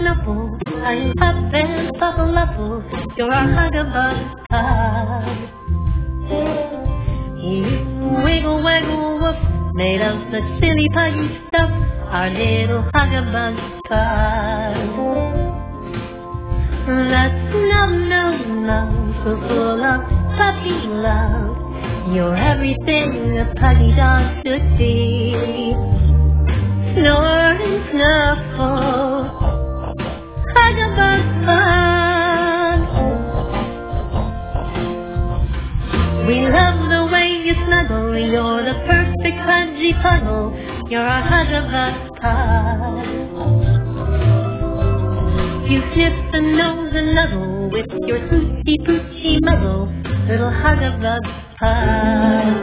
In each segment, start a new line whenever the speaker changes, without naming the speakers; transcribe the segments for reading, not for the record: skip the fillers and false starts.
snuffle, how you pop and puffle, you're a hugabug pie. You wiggle, waggle, woof, made of the silly puggy stuff, our little hugabug pie. That's no, so full of puppy love, you're everything a puggy dog should be. Snort and snuffle, hugabug fun. We love the way you snuggle, you're the perfect pudgy puddle, you're a hugabug pie. You sniff the nose and nuzzle with your toothy poochy muzzle, little hugabug pie.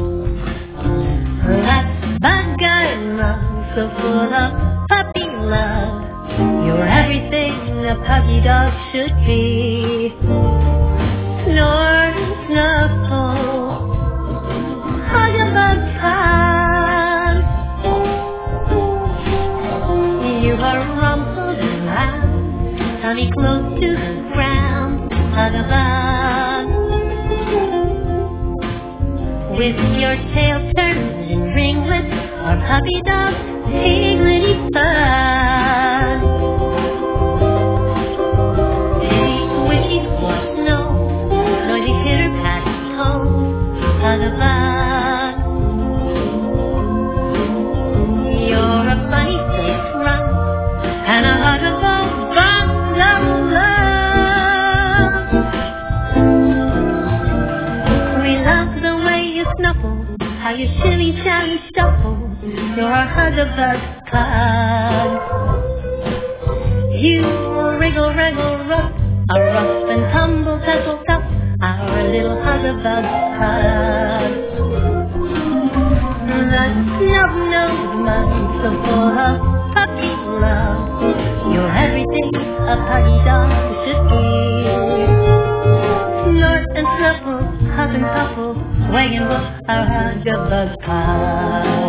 That's bug I love, so full of puppy love, you're everything a puggy dog should be. Snort and snuffle, hugabug pie. You are rumpled and round, tummy close to the ground, hugabug. With your tail turned and ringlets, our puppy dog, higgledy fun. She squishy squash nose, noisy pitter pat toes, hugabug. You're a funny face run, and a hugabug bundle of love. We love the way you snuffle, how you shimmy, shally, shuffle, you're a hugabug pug. You wriggle, wriggle, rough, a rough and tumble, tussle, tuff, our little hugabug pug. The snub-nosed mug, so full of puppy love, you're everything a puggy dog should be. Snort and snuffle, huff and puffle, wag and woof, our hugabug pie.